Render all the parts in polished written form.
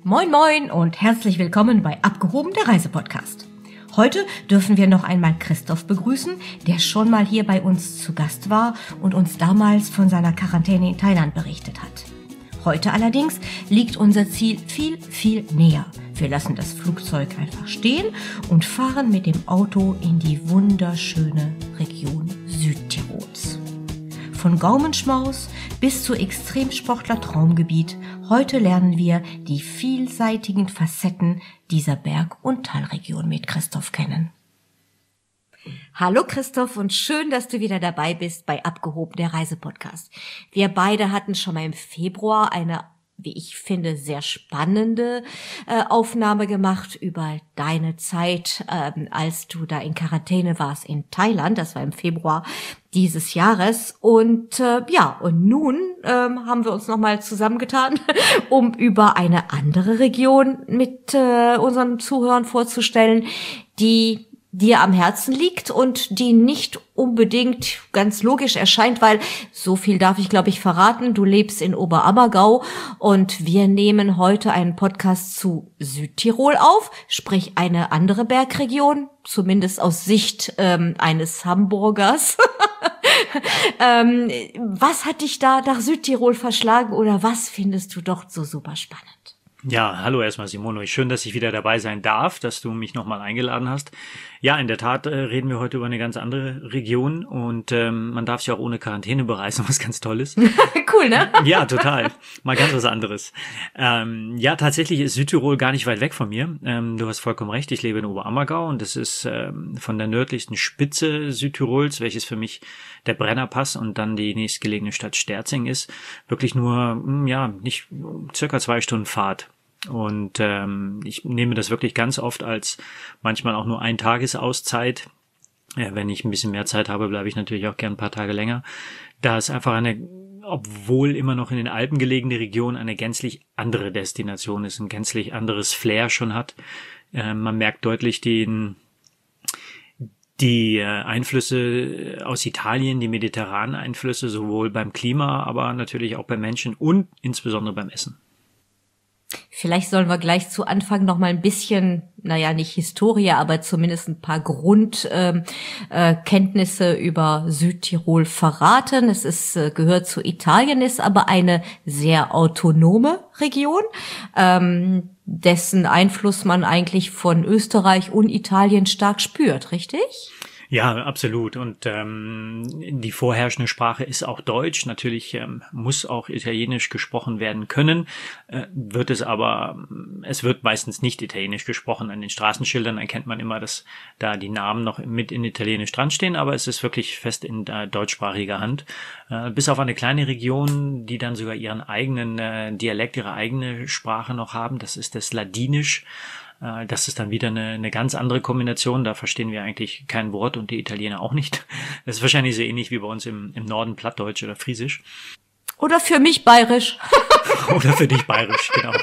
Moin moin und herzlich willkommen bei Abgehoben, der Reisepodcast. Heute dürfen wir noch einmal Christoph begrüßen, der schon mal hier bei uns zu Gast war und uns damals von seiner Quarantäne in Thailand berichtet hat. Heute allerdings liegt unser Ziel viel, viel näher. Wir lassen das Flugzeug einfach stehen und fahren mit dem Auto in die wunderschöne Region Südtirols. Von Gaumenschmaus bis zu Extremsportler-Traumgebiet. Heute lernen wir die vielseitigen Facetten dieser Berg- und Talregion mit Christoph kennen. Hallo Christoph und schön, dass du wieder dabei bist bei Abgehoben, der Reisepodcast. Wir beide hatten schon mal im Februar eine, wie ich finde, sehr spannende Aufnahme gemacht über deine Zeit, als du da in Quarantäne warst in Thailand. Das war im Februar dieses Jahres. Und und nun haben wir uns nochmal zusammengetan, um über eine andere Region mit unseren Zuhörern vorzustellen, die dir am Herzen liegt und die nicht unbedingt ganz logisch erscheint, weil so viel darf ich, glaube ich, verraten. Du lebst in Oberammergau und wir nehmen heute einen Podcast zu Südtirol auf, sprich eine andere Bergregion, zumindest aus Sicht eines Hamburgers. Was hat dich da nach Südtirol verschlagen oder was findest du dort so super spannend? Ja, hallo erstmal Simone. Schön, dass ich wieder dabei sein darf, dass du mich nochmal eingeladen hast. Ja, in der Tat reden wir heute über eine ganz andere Region und man darf sich auch ohne Quarantäne bereisen, was ganz toll ist. Cool, ne? Ja, total. Mal ganz was anderes. Ja, tatsächlich ist Südtirol gar nicht weit weg von mir. Du hast vollkommen recht, ich lebe in Oberammergau und das ist von der nördlichsten Spitze Südtirols, welches für mich der Brennerpass und dann die nächstgelegene Stadt Sterzing ist, wirklich nur, nicht circa 2 Stunden Fahrt. Und ich nehme das wirklich ganz oft als manchmal auch nur ein Tagesauszeit. Wenn ich ein bisschen mehr Zeit habe, bleibe ich natürlich auch gern ein paar Tage länger. Da es einfach obwohl immer noch in den Alpen gelegene Region, eine gänzlich andere Destination ist, ein gänzlich anderes Flair schon hat. Man merkt deutlich die Einflüsse aus Italien, die mediterranen Einflüsse, sowohl beim Klima, aber natürlich auch beim Menschen und insbesondere beim Essen. Vielleicht sollen wir gleich zu Anfang noch mal ein bisschen, nicht Historie, aber zumindest ein paar Grundkenntnisse über Südtirol verraten. Gehört zu Italien, ist aber eine sehr autonome Region, dessen Einfluss man eigentlich von Österreich und Italien stark spürt, richtig? Ja, absolut. Und die vorherrschende Sprache ist auch Deutsch. Natürlich muss auch Italienisch gesprochen werden können, es wird meistens nicht Italienisch gesprochen. An den Straßenschildern erkennt man immer, dass da die Namen noch mit in Italienisch dran stehen, aber es ist wirklich fest in deutschsprachiger Hand. Bis auf eine kleine Region, die dann sogar ihren eigenen Dialekt, ihre eigene Sprache noch haben. Das ist das Ladinisch. Das ist dann wieder eine ganz andere Kombination. Da verstehen wir eigentlich kein Wort und die Italiener auch nicht. Das ist wahrscheinlich so ähnlich wie bei uns im Norden Plattdeutsch oder Friesisch. Oder für mich Bayerisch. Oder für dich Bayerisch, genau.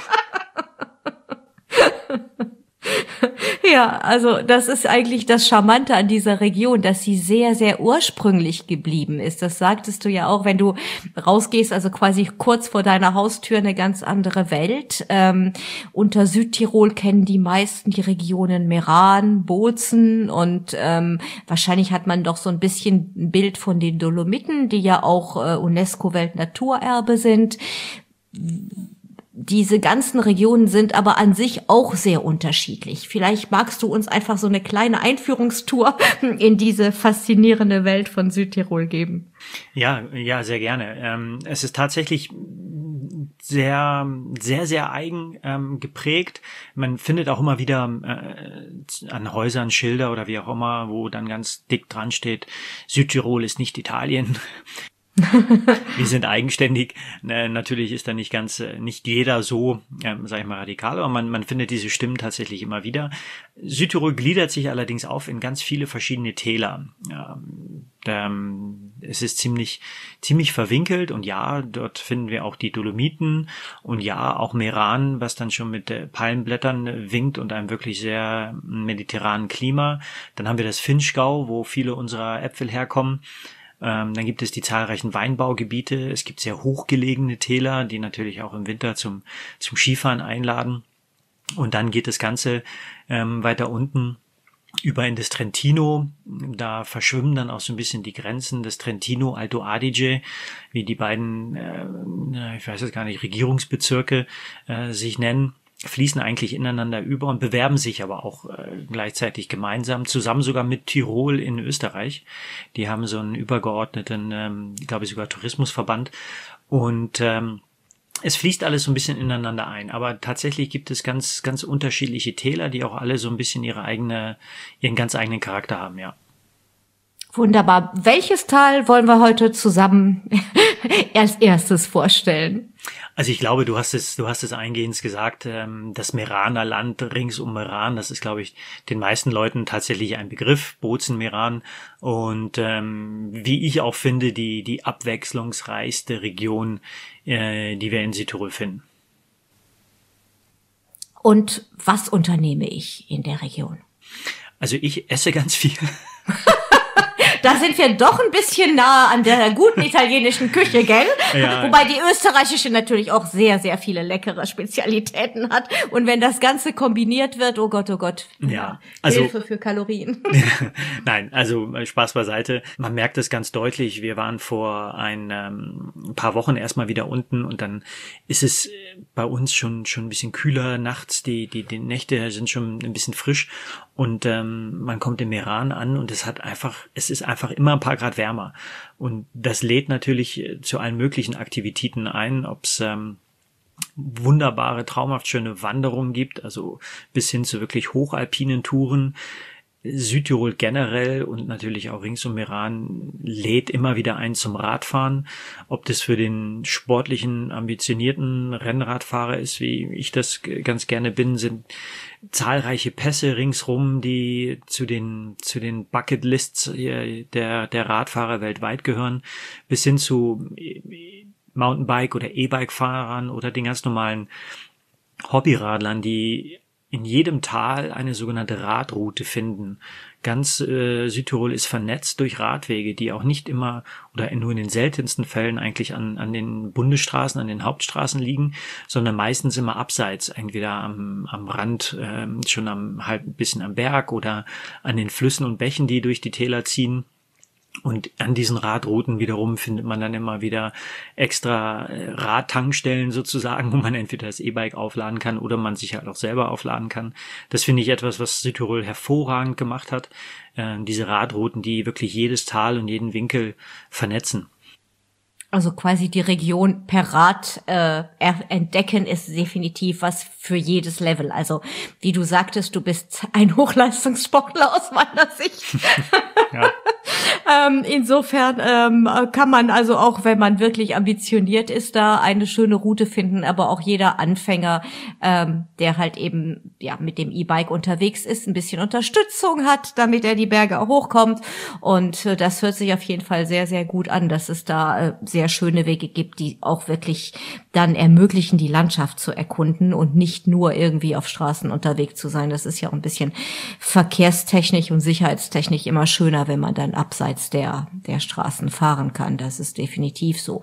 Ja, also das ist eigentlich das Charmante an dieser Region, dass sie sehr, sehr ursprünglich geblieben ist. Das sagtest du ja auch, wenn du rausgehst, also quasi kurz vor deiner Haustür eine ganz andere Welt. Unter Südtirol kennen die meisten die Regionen Meran, Bozen und wahrscheinlich hat man doch so ein bisschen ein Bild von den Dolomiten, die ja auch UNESCO-Weltnaturerbe sind. Diese ganzen Regionen sind aber an sich auch sehr unterschiedlich. Vielleicht magst du uns einfach so eine kleine Einführungstour in diese faszinierende Welt von Südtirol geben. Ja, sehr gerne. Es ist tatsächlich sehr, sehr, sehr eigen geprägt. Man findet auch immer wieder an Häusern Schilder oder wie auch immer, wo dann ganz dick dran steht, Südtirol ist nicht Italien. Wir sind eigenständig. Natürlich ist da nicht jeder so, sag ich mal, radikal, aber man findet diese Stimmen tatsächlich immer wieder. Südtirol gliedert sich allerdings auf in ganz viele verschiedene Täler. Es ist ziemlich verwinkelt und ja, dort finden wir auch die Dolomiten und ja, auch Meran, was dann schon mit Palmblättern winkt und einem wirklich sehr mediterranen Klima. Dann haben wir das Vinschgau, wo viele unserer Äpfel herkommen. Dann gibt es die zahlreichen Weinbaugebiete. Es gibt sehr hochgelegene Täler, die natürlich auch im Winter zum Skifahren einladen. Und dann geht das Ganze weiter unten über in das Trentino. Da verschwimmen dann auch so ein bisschen die Grenzen des Trentino, Alto Adige, wie die beiden, ich weiß jetzt gar nicht, Regierungsbezirke sich nennen, fließen eigentlich ineinander über und bewerben sich aber auch gleichzeitig gemeinsam, zusammen sogar mit Tirol in Österreich. Die haben so einen übergeordneten, glaube ich sogar Tourismusverband, und es fließt alles so ein bisschen ineinander ein, aber tatsächlich gibt es ganz, ganz unterschiedliche Täler, die auch alle so ein bisschen ihren ganz eigenen Charakter haben, ja. Wunderbar. Welches Tal wollen wir heute zusammen als erstes vorstellen? Also ich glaube, du hast es eingehend gesagt, das Meraner Land rings um Meran, das ist, glaube ich, den meisten Leuten tatsächlich ein Begriff, Bozen-Meran, und wie ich auch finde, die abwechslungsreichste Region, die wir in Südtirol finden. Und was unternehme ich in der Region? Also ich esse ganz viel. Da sind wir doch ein bisschen nah an der guten italienischen Küche, gell? Ja. Wobei die österreichische natürlich auch sehr, sehr viele leckere Spezialitäten hat. Und wenn das Ganze kombiniert wird, oh Gott, ja, also Hilfe für Kalorien. Nein, also Spaß beiseite. Man merkt es ganz deutlich. Wir waren vor ein paar Wochen erstmal wieder unten und dann ist es bei uns schon ein bisschen kühler nachts. Die Nächte sind schon ein bisschen frisch und man kommt im Meran an und es ist einfach immer ein paar Grad wärmer. Und das lädt natürlich zu allen möglichen Aktivitäten ein, ob es wunderbare, traumhaft schöne Wanderungen gibt, also bis hin zu wirklich hochalpinen Touren. Südtirol generell und natürlich auch rings um Meran lädt immer wieder ein zum Radfahren. Ob das für den sportlichen, ambitionierten Rennradfahrer ist, wie ich das ganz gerne bin, sind zahlreiche Pässe ringsrum, die zu den Bucketlists der Radfahrer weltweit gehören, bis hin zu Mountainbike- oder E-Bike-Fahrern oder den ganz normalen Hobbyradlern, die in jedem Tal eine sogenannte Radroute finden. Ganz Südtirol ist vernetzt durch Radwege, die auch nicht immer oder nur in den seltensten Fällen eigentlich an den Bundesstraßen, an den Hauptstraßen liegen, sondern meistens immer abseits, entweder am Rand, schon halb ein bisschen am Berg oder an den Flüssen und Bächen, die durch die Täler ziehen. Und an diesen Radrouten wiederum findet man dann immer wieder extra Radtankstellen sozusagen, wo man entweder das E-Bike aufladen kann oder man sich halt auch selber aufladen kann. Das finde ich etwas, was Südtirol hervorragend gemacht hat. Diese Radrouten, die wirklich jedes Tal und jeden Winkel vernetzen. Also quasi die Region per Rad entdecken ist definitiv was für jedes Level. Also wie du sagtest, du bist ein Hochleistungssportler aus meiner Sicht. Ja. Insofern kann man also auch, wenn man wirklich ambitioniert ist, da eine schöne Route finden, aber auch jeder Anfänger, der halt eben ja mit dem E-Bike unterwegs ist, ein bisschen Unterstützung hat, damit er die Berge auch hochkommt. Und das hört sich auf jeden Fall sehr, sehr gut an, dass es da sehr schöne Wege gibt, die auch wirklich dann ermöglichen, die Landschaft zu erkunden und nicht nur irgendwie auf Straßen unterwegs zu sein. Das ist ja auch ein bisschen verkehrstechnisch und sicherheitstechnisch immer schöner, wenn man dann abseits der Straßen fahren kann. Das ist definitiv so.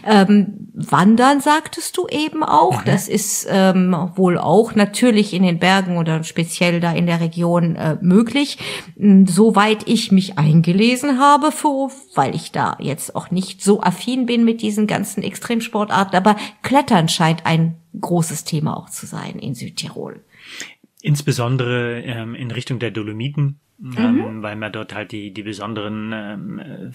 Wandern sagtest du eben auch. Das ist wohl auch natürlich in den Bergen oder speziell da in der Region möglich. Soweit ich mich eingelesen habe, weil ich da jetzt auch nicht so affin bin mit diesen ganzen Extremsportarten, aber Klettern scheint ein großes Thema auch zu sein in Südtirol. Insbesondere in Richtung der Dolomiten. Weil man dort halt die besonderen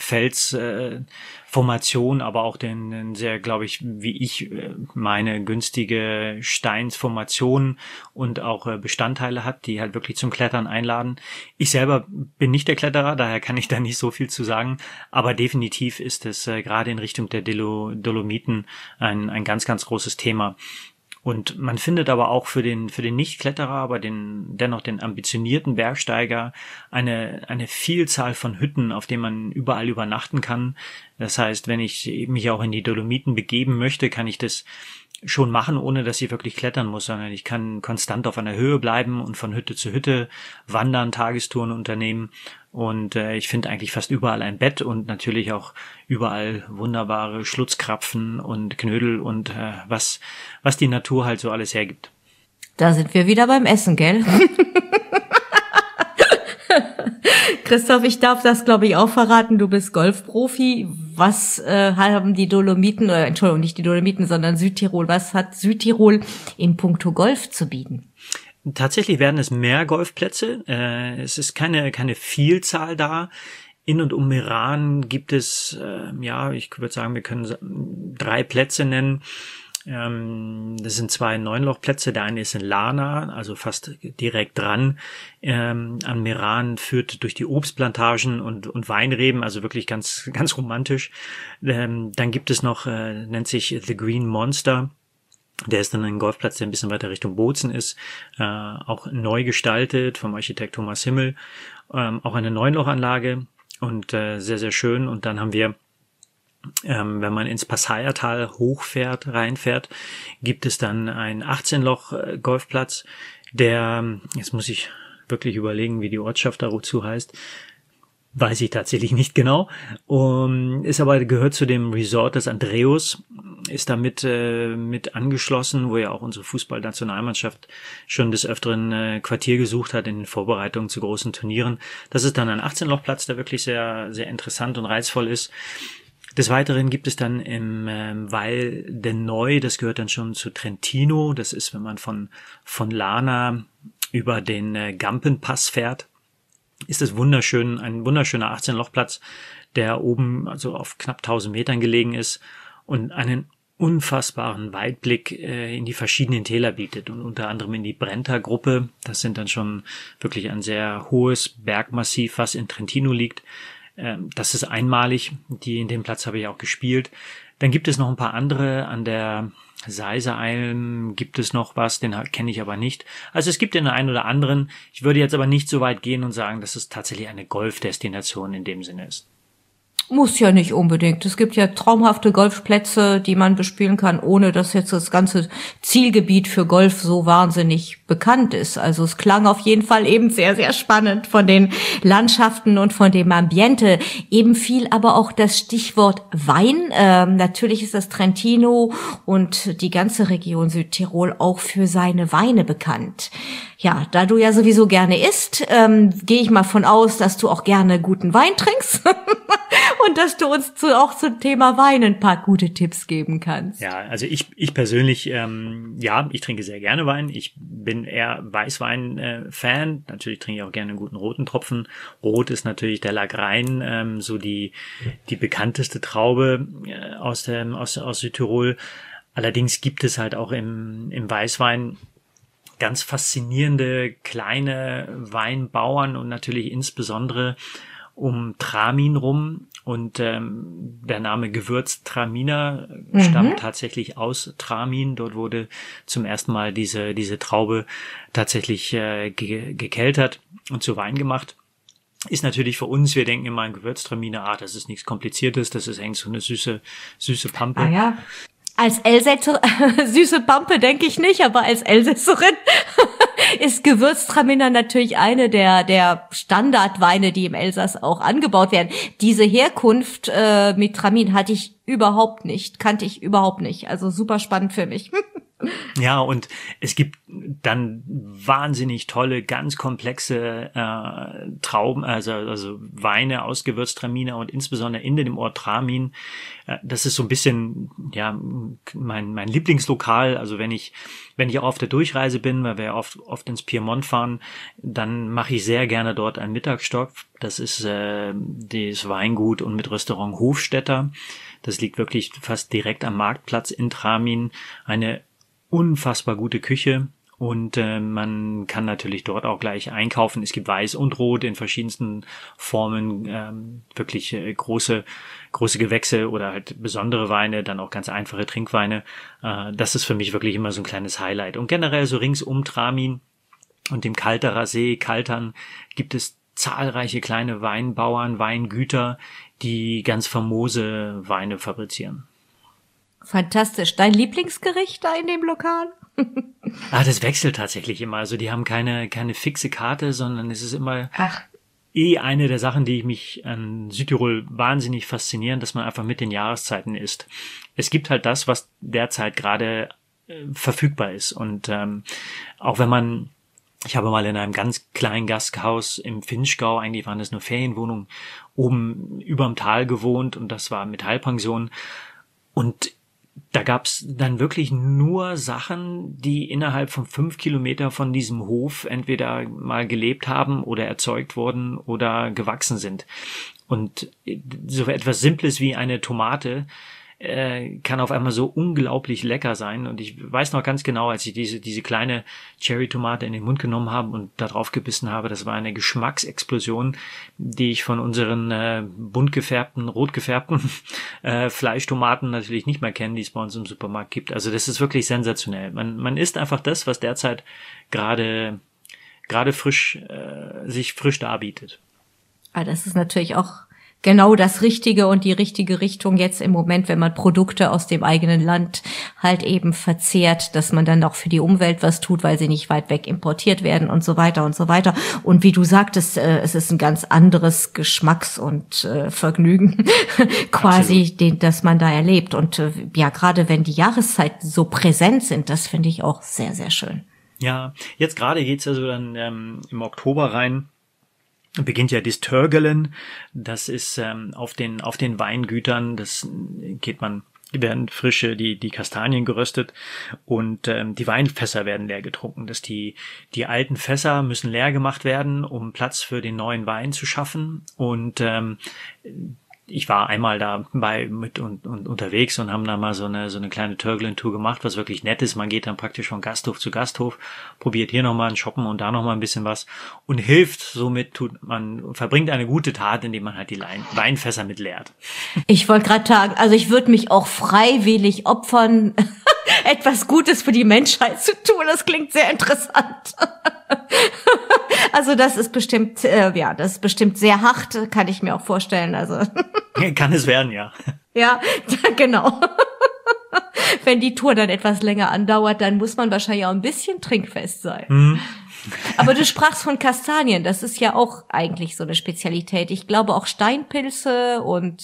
Felsformationen, aber auch den sehr, glaube ich, wie ich meine, günstige Steinsformation und auch Bestandteile hat, die halt wirklich zum Klettern einladen. Ich selber bin nicht der Kletterer, daher kann ich da nicht so viel zu sagen, aber definitiv ist es gerade in Richtung der Dolomiten ein ganz, ganz großes Thema. Und man findet aber auch für den Nicht-Kletterer, aber dennoch den ambitionierten Bergsteiger eine Vielzahl von Hütten, auf denen man überall übernachten kann. Das heißt, wenn ich mich auch in die Dolomiten begeben möchte, kann ich das schon machen, ohne dass ich wirklich klettern muss, sondern ich kann konstant auf einer Höhe bleiben und von Hütte zu Hütte wandern, Tagestouren unternehmen. Und ich finde eigentlich fast überall ein Bett und natürlich auch überall wunderbare Schlutzkrapfen und Knödel und was die Natur halt so alles hergibt. Da sind wir wieder beim Essen, gell? Christoph, ich darf das, glaube ich, auch verraten. Du bist Golfprofi. Was haben die Dolomiten, Entschuldigung, nicht die Dolomiten, sondern Südtirol, was hat Südtirol in puncto Golf zu bieten? Tatsächlich werden es mehr Golfplätze. Es ist keine Vielzahl da. In und um Meran gibt es, ich würde sagen, wir können 3 Plätze nennen. Das sind 2 Neunlochplätze. Der eine ist in Larna, also fast direkt dran. An Meran, führt durch die Obstplantagen und Weinreben, also wirklich ganz, ganz romantisch. Dann gibt es noch, nennt sich The Green Monster. Der ist dann ein Golfplatz, der ein bisschen weiter Richtung Bozen ist, auch neu gestaltet vom Architekt Thomas Himmel, auch eine Neunlochanlage und sehr, sehr schön. Und dann haben wir, wenn man ins Passaiertal reinfährt, gibt es dann einen 18-Loch-Golfplatz, der, jetzt muss ich wirklich überlegen, wie die Ortschaft dazu heißt, weiß ich tatsächlich nicht genau, gehört zu dem Resort des Andreus, ist damit mit angeschlossen, wo ja auch unsere Fußballnationalmannschaft schon des Öfteren Quartier gesucht hat in den Vorbereitungen zu großen Turnieren. Das ist dann ein 18-Loch-Platz, der wirklich sehr, sehr interessant und reizvoll ist. Des Weiteren gibt es dann im Val de Neu, das gehört dann schon zu Trentino, das ist, wenn man von Lana über den Gampenpass fährt, ist es ein wunderschöner 18-Loch-Platz, der oben also auf knapp 1000 Metern gelegen ist und einen unfassbaren Weitblick in die verschiedenen Täler bietet und unter anderem in die Brenta-Gruppe. Das sind dann schon wirklich ein sehr hohes Bergmassiv, was in Trentino liegt. Das ist einmalig, in dem Platz habe ich auch gespielt. Dann gibt es noch ein paar andere, an der Seisealm gibt es noch was, den kenne ich aber nicht. Also es gibt den einen oder anderen, ich würde jetzt aber nicht so weit gehen und sagen, dass es tatsächlich eine Golfdestination in dem Sinne ist. Muss ja nicht unbedingt. Es gibt ja traumhafte Golfplätze, die man bespielen kann, ohne dass jetzt das ganze Zielgebiet für Golf so wahnsinnig bekannt ist. Also es klang auf jeden Fall eben sehr, sehr spannend von den Landschaften und von dem Ambiente. Eben fiel aber auch das Stichwort Wein. Natürlich ist das Trentino und die ganze Region Südtirol auch für seine Weine bekannt. Ja, da du ja sowieso gerne isst, gehe ich mal von aus, dass du auch gerne guten Wein trinkst. Und dass du uns auch zum Thema Wein ein paar gute Tipps geben kannst. Ja, also ich persönlich, ich trinke sehr gerne Wein. Ich bin eher Weißwein-Fan. Natürlich trinke ich auch gerne einen guten roten Tropfen. Rot ist natürlich der Lagrein, so die bekannteste Traube aus Südtirol. Allerdings gibt es halt auch im Weißwein ganz faszinierende kleine Weinbauern und natürlich insbesondere um Tramin rum. Und der Name Gewürztraminer stammt tatsächlich aus Tramin. Dort wurde zum ersten Mal diese Traube tatsächlich gekeltert und zu Wein gemacht. Ist natürlich für uns, wir denken immer an Gewürztraminer, das ist nichts Kompliziertes, das ist eigentlich so eine süße Pampe. Ah ja. Als Elsässer, süße Pampe denke ich nicht, aber als Elsässerin ist Gewürztraminer natürlich eine der Standardweine, die im Elsass auch angebaut werden. Diese Herkunft mit Tramin kannte ich überhaupt nicht. Also super spannend für mich. Ja, und es gibt dann wahnsinnig tolle, ganz komplexe Trauben, also Weine aus Gewürztraminer und insbesondere in dem Ort Tramin. Das ist so ein bisschen mein Lieblingslokal. Also wenn ich auch auf der Durchreise bin, weil wir ja oft ins Piemont fahren, dann mache ich sehr gerne dort einen Mittagsstopp. Das ist das Weingut und mit Restaurant Hofstetter. Das liegt wirklich fast direkt am Marktplatz in Tramin. Eine unfassbar gute Küche und man kann natürlich dort auch gleich einkaufen. Es gibt Weiß und Rot in verschiedensten Formen, wirklich große Gewächse oder halt besondere Weine, dann auch ganz einfache Trinkweine. Das ist für mich wirklich immer so ein kleines Highlight. Und generell so rings um Tramin und dem Kalterer See, Kaltern, gibt es zahlreiche kleine Weinbauern, Weingüter, die ganz famose Weine fabrizieren. Fantastisch. Dein Lieblingsgericht da in dem Lokal? Das wechselt tatsächlich immer. Also die haben keine fixe Karte, sondern es ist immer eine der Sachen, die mich an Südtirol wahnsinnig faszinieren, dass man einfach mit den Jahreszeiten isst. Es gibt halt das, was derzeit gerade verfügbar ist. Und auch wenn man, ich habe mal in einem ganz kleinen Gasthaus im Vinschgau, eigentlich waren das nur Ferienwohnungen, oben überm Tal gewohnt und das war Metallpension. Und da gab's dann wirklich nur Sachen, die innerhalb von 5 Kilometer von diesem Hof entweder mal gelebt haben oder erzeugt wurden oder gewachsen sind. Und so etwas Simples wie eine Tomate kann auf einmal so unglaublich lecker sein. Und ich weiß noch ganz genau, als ich diese kleine Cherry-Tomate in den Mund genommen habe und da drauf gebissen habe, das war eine Geschmacksexplosion, die ich von unseren bunt gefärbten, rot gefärbten Fleischtomaten natürlich nicht mehr kenne, die es bei uns im Supermarkt gibt. Also das ist wirklich sensationell. Man isst einfach das, was derzeit gerade sich frisch darbietet. Ah, das ist natürlich auch genau das Richtige und die richtige Richtung jetzt im Moment, wenn man Produkte aus dem eigenen Land halt eben verzehrt, dass man dann auch für die Umwelt was tut, weil sie nicht weit weg importiert werden und so weiter und so weiter. Und wie du sagtest, es ist ein ganz anderes Geschmacks- und Vergnügen quasi, das man da erlebt. Und ja, gerade wenn die Jahreszeiten so präsent sind, das finde ich auch sehr, sehr schön. Ja, jetzt gerade geht's also dann im Oktober rein. Beginnt ja das Törgelen, das ist auf den Weingütern, werden frische die Kastanien geröstet und die Weinfässer werden leer getrunken. Die alten Fässer müssen leer gemacht werden, um Platz für den neuen Wein zu schaffen. Und ich war einmal dabei mit und unterwegs und haben da mal so eine kleine Törgelen-Tour gemacht, was wirklich nett ist. Man geht dann praktisch von Gasthof zu Gasthof, probiert hier nochmal ein Shoppen und da nochmal ein bisschen was und hilft. Somit verbringt eine gute Tat, indem man halt die Weinfässer mit leert. Ich wollte gerade sagen, also ich würde mich auch freiwillig opfern, etwas Gutes für die Menschheit zu tun. Das klingt sehr interessant. Also das ist bestimmt, sehr hart, kann ich mir auch vorstellen. Also kann es werden, ja. Ja, genau. Wenn die Tour dann etwas länger andauert, dann muss man wahrscheinlich auch ein bisschen trinkfest sein. Aber du sprachst von Kastanien, das ist ja auch eigentlich so eine Spezialität. Ich glaube auch Steinpilze und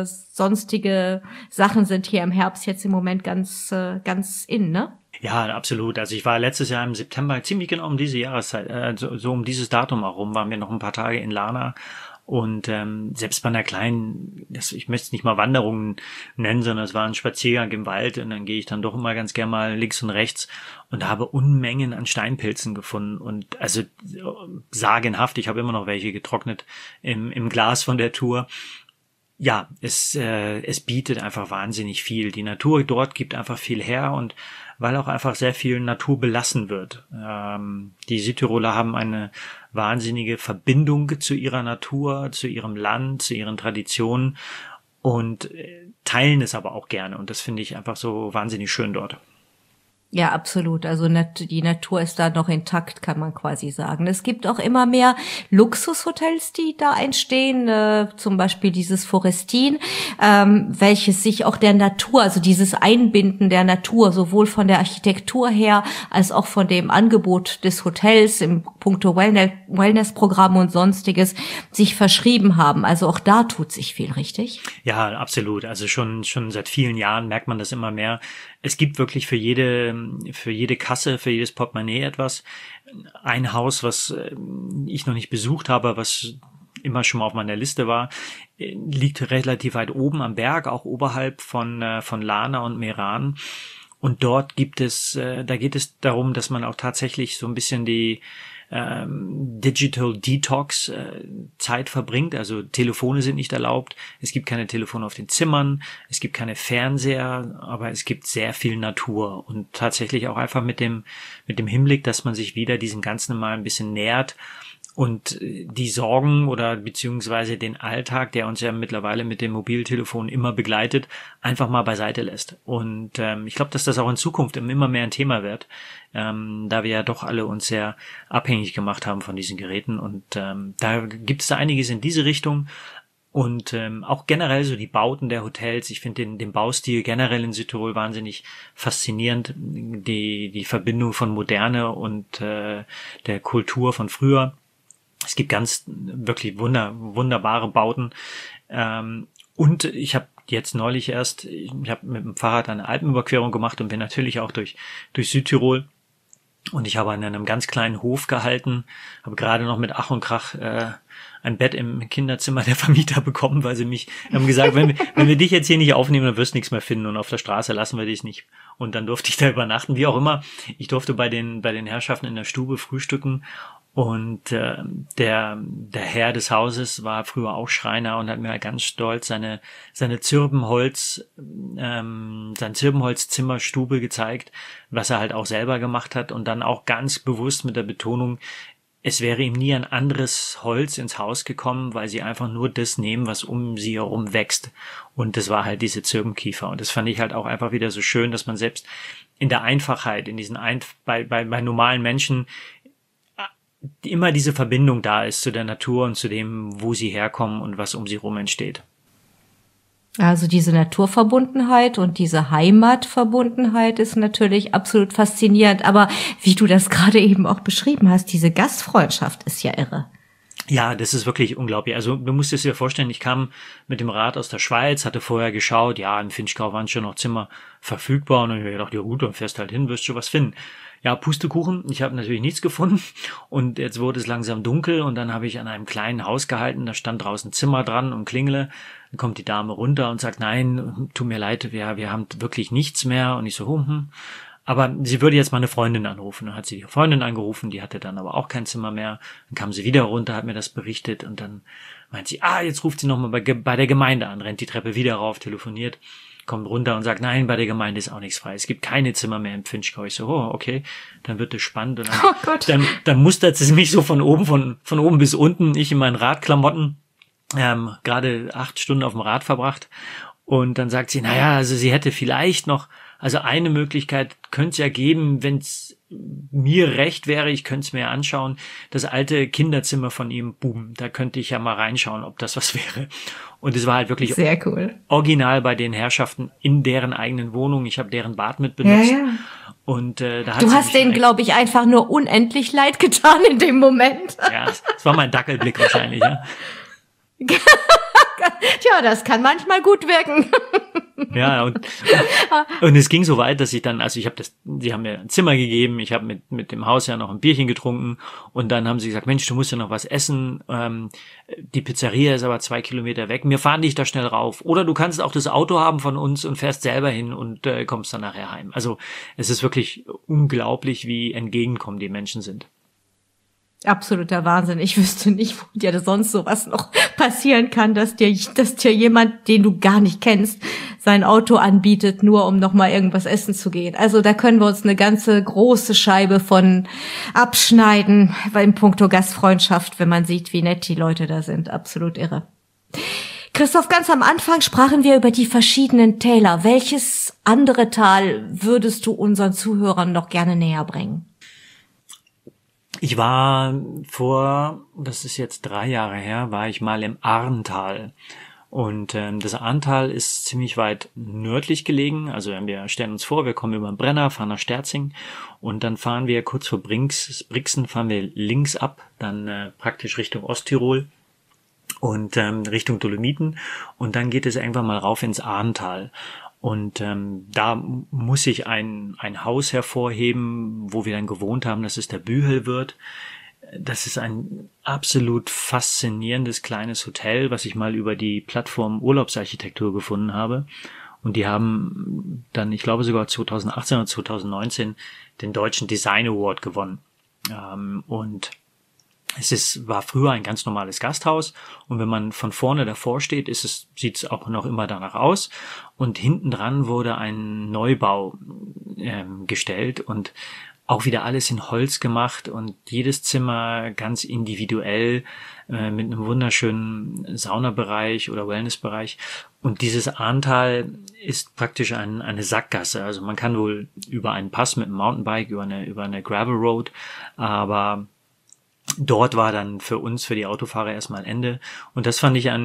sonstige Sachen sind hier im Herbst jetzt im Moment ganz in, ne? Ja, absolut. Also ich war letztes Jahr im September, ziemlich genau um diese Jahreszeit, so um dieses Datum herum, waren wir noch ein paar Tage in Lana. Und selbst bei einer kleinen, ich möchte es nicht mal Wanderungen nennen, sondern es war ein Spaziergang im Wald und dann gehe ich dann doch immer ganz gern mal links und rechts und habe Unmengen an Steinpilzen gefunden und also sagenhaft, ich habe immer noch welche getrocknet im Glas von der Tour. Ja, es bietet einfach wahnsinnig viel. Die Natur dort gibt einfach viel her und weil auch einfach sehr viel Natur belassen wird. Die Südtiroler haben eine wahnsinnige Verbindung zu ihrer Natur, zu ihrem Land, zu ihren Traditionen und teilen es aber auch gerne. Und das finde ich einfach so wahnsinnig schön dort. Ja, absolut. Also die Natur ist da noch intakt, kann man quasi sagen. Es gibt auch immer mehr Luxushotels, die da entstehen, zum Beispiel dieses Forestin, welches sich auch der Natur, also dieses Einbinden der Natur, sowohl von der Architektur her als auch von dem Angebot des Hotels im puncto Wellnessprogramm und sonstiges sich verschrieben haben. Also auch da tut sich viel, richtig? Ja, absolut. Also schon seit vielen Jahren merkt man das immer mehr. Es gibt wirklich für jede Kasse, für jedes Portemonnaie etwas. Ein Haus, was ich noch nicht besucht habe, was immer schon mal auf meiner Liste war, liegt relativ weit oben am Berg, auch oberhalb von Lana und Meran. Und dort geht es darum, dass man auch tatsächlich so ein bisschen die Digital Detox Zeit verbringt, also Telefone sind nicht erlaubt, es gibt keine Telefone auf den Zimmern, es gibt keine Fernseher, aber es gibt sehr viel Natur und tatsächlich auch einfach mit dem Hinblick, dass man sich wieder diesem Ganzen mal ein bisschen nähert und die Sorgen oder beziehungsweise den Alltag, der uns ja mittlerweile mit dem Mobiltelefon immer begleitet, einfach mal beiseite lässt. Und ich glaube, dass das auch in Zukunft immer mehr ein Thema wird, da wir ja doch alle uns sehr abhängig gemacht haben von diesen Geräten. Und da gibt es da einiges in diese Richtung. Und auch generell so die Bauten der Hotels, ich finde den Baustil generell in Südtirol wahnsinnig faszinierend, die Verbindung von Moderne und der Kultur von früher. Es gibt wirklich wunderbare Bauten. Und ich habe jetzt neulich erst, ich habe mit dem Fahrrad eine Alpenüberquerung gemacht und bin natürlich auch durch Südtirol. Und ich habe an einem ganz kleinen Hof gehalten, habe gerade noch mit Ach und Krach ein Bett im Kinderzimmer der Vermieter bekommen, weil sie mich haben gesagt, wenn wir dich jetzt hier nicht aufnehmen, dann wirst du nichts mehr finden und auf der Straße lassen wir dich nicht. Und dann durfte ich da übernachten, wie auch immer. Ich durfte bei den Herrschaften in der Stube frühstücken. Und der Herr des Hauses war früher auch Schreiner und hat mir ganz stolz sein Zirbenholzzimmerstube gezeigt, was er halt auch selber gemacht hat und dann auch ganz bewusst mit der Betonung, es wäre ihm nie ein anderes Holz ins Haus gekommen, weil sie einfach nur das nehmen, was um sie herum wächst. Und das war halt diese Zirbenkiefer. Und das fand ich halt auch einfach wieder so schön, dass man selbst in der Einfachheit, bei normalen Menschen immer diese Verbindung da ist zu der Natur und zu dem, wo sie herkommen und was um sie rum entsteht. Also diese Naturverbundenheit und diese Heimatverbundenheit ist natürlich absolut faszinierend. Aber wie du das gerade eben auch beschrieben hast, diese Gastfreundschaft ist ja irre. Ja, das ist wirklich unglaublich. Also du musst es dir vorstellen, ich kam mit dem Rad aus der Schweiz, hatte vorher geschaut, ja, in Vinschgau waren schon noch Zimmer verfügbar und dann habe ich gedacht, ja gut, dann fährst halt hin, wirst schon was finden. Ja, Pustekuchen, ich habe natürlich nichts gefunden und jetzt wurde es langsam dunkel und dann habe ich an einem kleinen Haus gehalten, da stand draußen Zimmer dran und klingele. Dann kommt die Dame runter und sagt, nein, tut mir leid, wir haben wirklich nichts mehr. Und ich so, aber sie würde jetzt mal eine Freundin anrufen. Dann hat sie die Freundin angerufen, die hatte dann aber auch kein Zimmer mehr. Dann kam sie wieder runter, hat mir das berichtet und dann meint sie, jetzt ruft sie nochmal bei der Gemeinde an, rennt die Treppe wieder rauf, telefoniert, kommt runter und sagt, nein, bei der Gemeinde ist auch nichts frei. Es gibt keine Zimmer mehr im Vinschgau. Ich so, okay, dann wird es spannend. Und dann mustert sie mich so von oben bis unten, ich in meinen Radklamotten, gerade 8 Stunden auf dem Rad verbracht. Und dann sagt sie, also sie hätte vielleicht noch, also eine Möglichkeit könnte es ja geben, wenn es mir recht wäre, ich könnte es mir anschauen, das alte Kinderzimmer von ihm, da könnte ich ja mal reinschauen, ob das was wäre. Und es war halt wirklich sehr cool. Original bei den Herrschaften in deren eigenen Wohnung. Ich habe deren Bad mit benutzt. Ja. Und da hat du hast denen, glaube ich, einfach nur unendlich leid getan in dem Moment. Ja, das war mein Dackelblick wahrscheinlich, ja. Tja, das kann manchmal gut wirken. Ja, und es ging so weit, dass ich dann, also sie haben mir ein Zimmer gegeben, ich habe mit dem Haus ja noch ein Bierchen getrunken und dann haben sie gesagt, Mensch, du musst ja noch was essen, die Pizzeria ist aber 2 Kilometer weg, wir fahren dich da schnell rauf. Oder du kannst auch das Auto haben von uns und fährst selber hin und kommst dann nachher heim. Also es ist wirklich unglaublich, wie entgegenkommen die Menschen sind. Absoluter Wahnsinn. Ich wüsste nicht, wo dir sonst sowas noch passieren kann, dass dir jemand, den du gar nicht kennst, sein Auto anbietet, nur um noch mal irgendwas essen zu gehen. Also da können wir uns eine ganze große Scheibe von abschneiden, weil in puncto Gastfreundschaft, wenn man sieht, wie nett die Leute da sind. Absolut irre. Christoph, ganz am Anfang sprachen wir über die verschiedenen Täler. Welches andere Tal würdest du unseren Zuhörern noch gerne näher bringen? Ich war das ist jetzt 3 Jahre her, war ich mal im Arntal. Und das Arntal ist ziemlich weit nördlich gelegen. Also wir stellen uns vor, wir kommen über den Brenner, fahren nach Sterzing und dann fahren wir kurz vor Brixen, fahren wir links ab, dann praktisch Richtung Osttirol und Richtung Dolomiten und dann geht es irgendwann mal rauf ins Arntal. Und da muss ich ein Haus hervorheben, wo wir dann gewohnt haben. Das ist der Bühelwirt. Das ist ein absolut faszinierendes kleines Hotel, was ich mal über die Plattform Urlaubsarchitektur gefunden habe. Und die haben dann, ich glaube sogar 2018 oder 2019, den Deutschen Design Award gewonnen. Und war früher ein ganz normales Gasthaus und wenn man von vorne davor steht, sieht es auch noch immer danach aus und hinten dran wurde ein Neubau gestellt und auch wieder alles in Holz gemacht und jedes Zimmer ganz individuell mit einem wunderschönen Saunabereich oder Wellnessbereich. Und dieses Arntal ist praktisch eine Sackgasse. Also man kann wohl über einen Pass mit dem Mountainbike, über eine Gravel Road, aber dort war dann für die Autofahrer erstmal Ende. Und das fand ich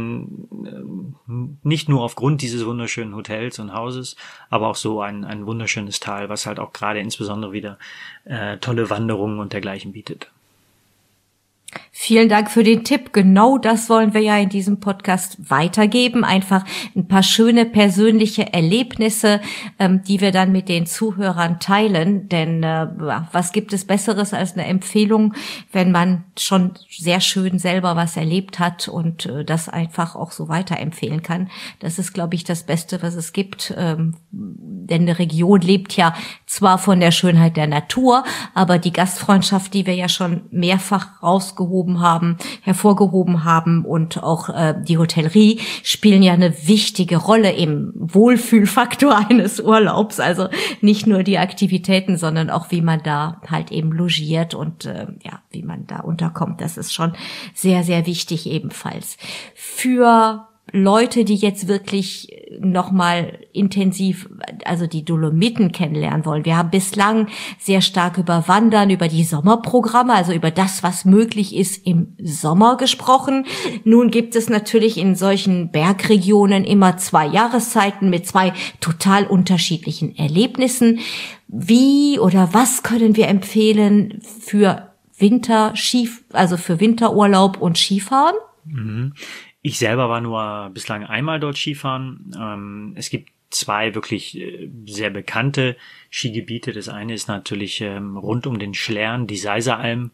nicht nur aufgrund dieses wunderschönen Hotels und Hauses, aber auch so ein wunderschönes Tal, was halt auch gerade insbesondere wieder tolle Wanderungen und dergleichen bietet. Vielen Dank für den Tipp. Genau das wollen wir ja in diesem Podcast weitergeben. Einfach ein paar schöne persönliche Erlebnisse, die wir dann mit den Zuhörern teilen. Denn was gibt es Besseres als eine Empfehlung, wenn man schon sehr schön selber was erlebt hat und das einfach auch so weiterempfehlen kann. Das ist, glaube ich, das Beste, was es gibt. Denn eine Region lebt ja zwar von der Schönheit der Natur, aber die Gastfreundschaft, die wir ja schon mehrfach hervorgehoben haben und auch die Hotellerie spielen ja eine wichtige Rolle im Wohlfühlfaktor eines Urlaubs. Also nicht nur die Aktivitäten, sondern auch wie man da halt eben logiert und wie man da unterkommt. Das ist schon sehr, sehr wichtig ebenfalls. Für Leute, die jetzt wirklich nochmal intensiv, also die Dolomiten kennenlernen wollen. Wir haben bislang sehr stark über Wandern, über die Sommerprogramme, also über das, was möglich ist im Sommer gesprochen. Nun gibt es natürlich in solchen Bergregionen immer 2 Jahreszeiten mit 2 total unterschiedlichen Erlebnissen. Wie oder was können wir empfehlen für für Winterurlaub und Skifahren? Mhm. Ich selber war nur bislang einmal dort Skifahren. Es gibt 2 wirklich sehr bekannte Skigebiete. Das eine ist natürlich rund um den Schlern, die Seiseralm,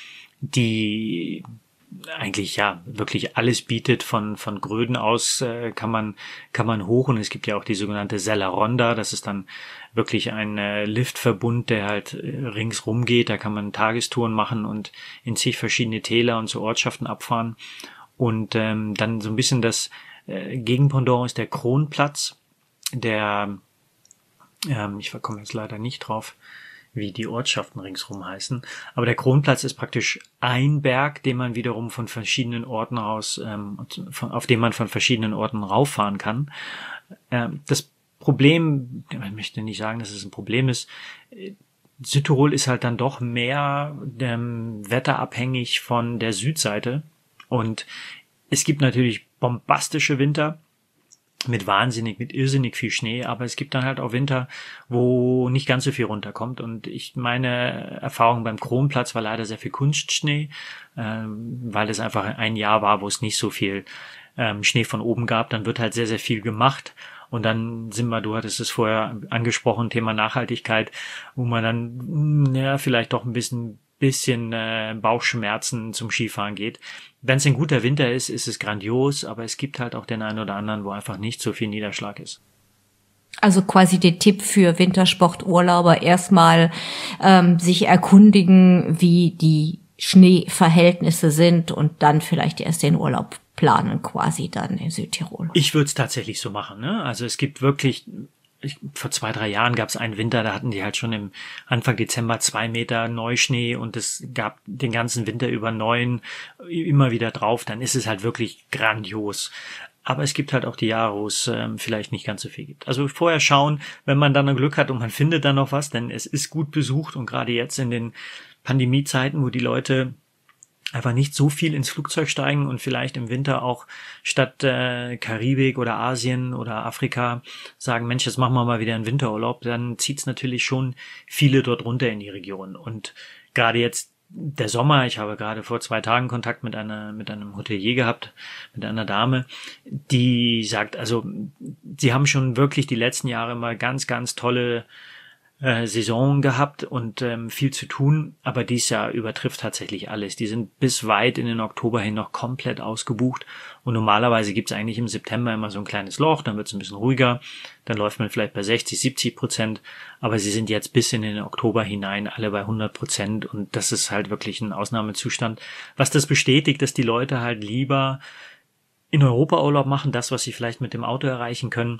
die eigentlich wirklich alles bietet. Von Gröden aus kann man hoch, und es gibt ja auch die sogenannte Sella Ronda. Das ist dann wirklich ein Liftverbund, der halt ringsrum geht. Da kann man Tagestouren machen und in zig verschiedene Täler und so Ortschaften abfahren. Und dann so ein bisschen das Gegenpendant ist der Kronplatz, der ich komme jetzt leider nicht drauf, wie die Ortschaften ringsrum heißen, aber der Kronplatz ist praktisch ein Berg, den man wiederum von verschiedenen Orten aus, auf dem man von verschiedenen Orten rauffahren kann. Das Problem, ich möchte nicht sagen, dass es ein Problem ist, Südtirol ist halt dann doch mehr wetterabhängig von der Südseite. Und es gibt natürlich bombastische Winter mit irrsinnig viel Schnee, aber es gibt dann halt auch Winter, wo nicht ganz so viel runterkommt. Und meine Erfahrung beim Kronplatz war leider sehr viel Kunstschnee, weil es einfach ein Jahr war, wo es nicht so viel Schnee von oben gab. Dann wird halt sehr, sehr viel gemacht. Und dann du hattest es vorher angesprochen, Thema Nachhaltigkeit, wo man dann vielleicht doch ein bisschen Bauchschmerzen zum Skifahren geht. Wenn es ein guter Winter ist, ist es grandios, aber es gibt halt auch den einen oder anderen, wo einfach nicht so viel Niederschlag ist. Also quasi der Tipp für Wintersporturlauber, erstmal sich erkundigen, wie die Schneeverhältnisse sind und dann vielleicht erst den Urlaub planen, quasi dann in Südtirol. Ich würde es tatsächlich so machen, ne? Also es gibt wirklich... Vor 2-3 Jahren gab es einen Winter, da hatten die halt schon im Anfang Dezember 2 Meter Neuschnee und es gab den ganzen Winter über 9 immer wieder drauf. Dann ist es halt wirklich grandios. Aber es gibt halt auch die Jahre, wo es vielleicht nicht ganz so viel gibt. Also vorher schauen, wenn man dann Glück hat und man findet dann noch was, denn es ist gut besucht, und gerade jetzt in den Pandemiezeiten, wo die Leute einfach nicht so viel ins Flugzeug steigen und vielleicht im Winter auch statt Karibik oder Asien oder Afrika sagen, Mensch, jetzt machen wir mal wieder einen Winterurlaub, dann zieht's natürlich schon viele dort runter in die Region. Und gerade jetzt der Sommer, ich habe gerade vor 2 Tagen Kontakt mit einem Hotelier gehabt, mit einer Dame, die sagt, also sie haben schon wirklich die letzten Jahre mal ganz, ganz tolle Saison gehabt und viel zu tun, aber dies Jahr übertrifft tatsächlich alles. Die sind bis weit in den Oktober hin noch komplett ausgebucht, und normalerweise gibt's eigentlich im September immer so ein kleines Loch, dann wird's ein bisschen ruhiger, dann läuft man vielleicht bei 60-70%, aber sie sind jetzt bis in den Oktober hinein alle bei 100%, und das ist halt wirklich ein Ausnahmezustand, was das bestätigt, dass die Leute halt lieber in Europa Urlaub machen, das, was sie vielleicht mit dem Auto erreichen können.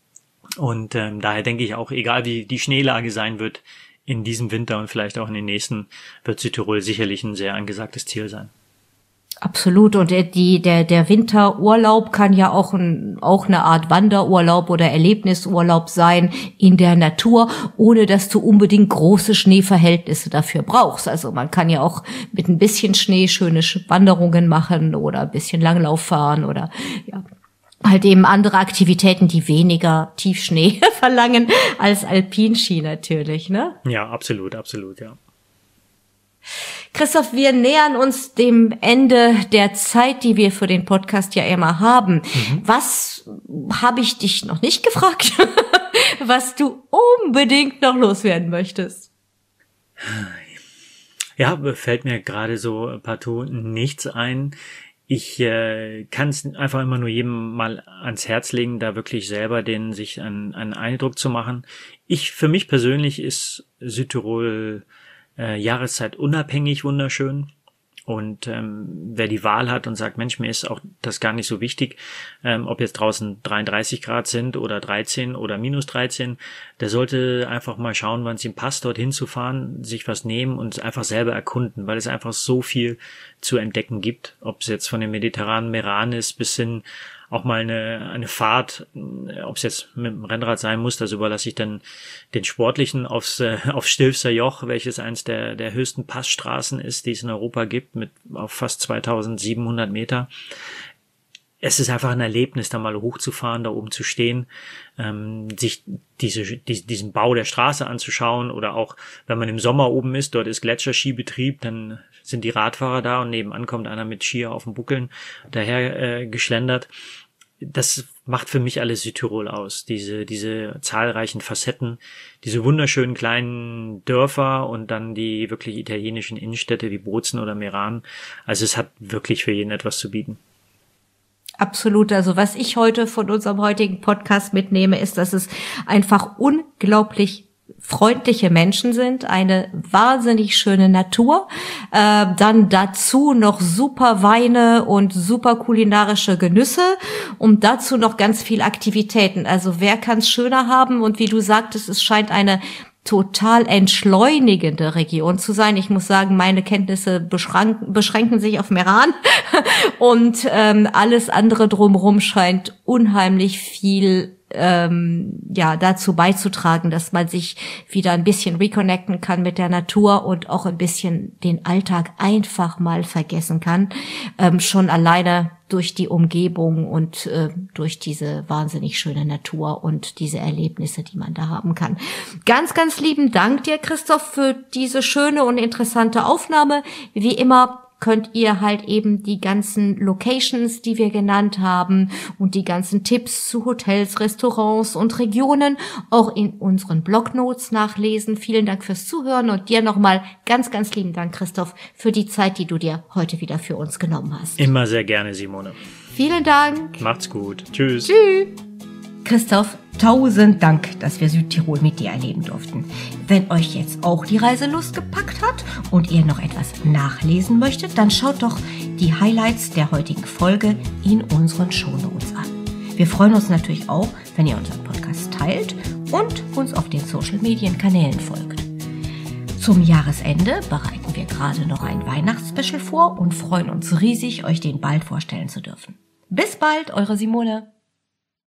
Und daher denke ich auch, egal wie die Schneelage sein wird in diesem Winter und vielleicht auch in den nächsten, wird Südtirol sicherlich ein sehr angesagtes Ziel sein. Absolut. Und der Winterurlaub kann ja auch eine Art Wanderurlaub oder Erlebnisurlaub sein in der Natur, ohne dass du unbedingt große Schneeverhältnisse dafür brauchst. Also man kann ja auch mit ein bisschen Schnee schöne Wanderungen machen oder ein bisschen Langlauf fahren oder halt eben andere Aktivitäten, die weniger Tiefschnee verlangen als Alpinski natürlich, ne? Ja, absolut, ja. Christoph, wir nähern uns dem Ende der Zeit, die wir für den Podcast ja immer haben. Was habe ich dich noch nicht gefragt, was du unbedingt noch loswerden möchtest? Ja, fällt mir gerade so partout nichts ein. Ich kann es einfach immer nur jedem mal ans Herz legen, da wirklich selber sich einen Eindruck zu machen. Für mich persönlich ist Südtirol Jahreszeit unabhängig wunderschön. Und wer die Wahl hat und sagt, Mensch, mir ist auch das gar nicht so wichtig, ob jetzt draußen 33 Grad sind oder 13 oder minus 13, der sollte einfach mal schauen, wann es ihm passt, dorthin zu fahren, sich was nehmen und einfach selber erkunden, weil es einfach so viel zu entdecken gibt. Ob es jetzt von dem mediterranen Meran ist bis hin auch mal eine Fahrt, ob es jetzt mit dem Rennrad sein muss, das überlasse ich dann den Sportlichen aufs Stilfser Joch, welches eins der höchsten Passstraßen ist, die es in Europa gibt, auf fast 2700 Meter. Es ist einfach ein Erlebnis, da mal hochzufahren, da oben zu stehen, sich diesen Bau der Straße anzuschauen oder auch, wenn man im Sommer oben ist, dort ist Gletscherskibetrieb, dann sind die Radfahrer da und nebenan kommt einer mit Skier auf dem Buckeln daher geschlendert. Das macht für mich alles Südtirol aus, diese zahlreichen Facetten, diese wunderschönen kleinen Dörfer und dann die wirklich italienischen Innenstädte wie Bozen oder Meran. Also es hat wirklich für jeden etwas zu bieten. Absolut. Also was ich heute von unserem heutigen Podcast mitnehme, ist, dass es einfach unglaublich freundliche Menschen sind, eine wahnsinnig schöne Natur, dann dazu noch super Weine und super kulinarische Genüsse und dazu noch ganz viel Aktivitäten. Also wer kann es schöner haben? Und wie du sagtest, es scheint eine total entschleunigende Region zu sein. Ich muss sagen, meine Kenntnisse beschränken sich auf Meran und alles andere drumherum scheint unheimlich viel dazu beizutragen, dass man sich wieder ein bisschen reconnecten kann mit der Natur und auch ein bisschen den Alltag einfach mal vergessen kann, schon alleine durch die Umgebung und durch diese wahnsinnig schöne Natur und diese Erlebnisse, die man da haben kann. Ganz, ganz lieben Dank dir, Christoph, für diese schöne und interessante Aufnahme. Wie immer könnt ihr halt eben die ganzen Locations, die wir genannt haben und die ganzen Tipps zu Hotels, Restaurants und Regionen auch in unseren Blognotes nachlesen. Vielen Dank fürs Zuhören und dir nochmal ganz, ganz lieben Dank, Christoph, für die Zeit, die du dir heute wieder für uns genommen hast. Immer sehr gerne, Simone. Vielen Dank. Macht's gut. Tschüss. Tschüss. Christoph, 1000 Dank, dass wir Südtirol mit dir erleben durften. Wenn euch jetzt auch die Reiselust gepackt hat und ihr noch etwas nachlesen möchtet, dann schaut doch die Highlights der heutigen Folge in unseren Shownotes an. Wir freuen uns natürlich auch, wenn ihr unseren Podcast teilt und uns auf den Social-Medien-Kanälen folgt. Zum Jahresende bereiten wir gerade noch ein Weihnachtsspecial vor und freuen uns riesig, euch den bald vorstellen zu dürfen. Bis bald, eure Simone.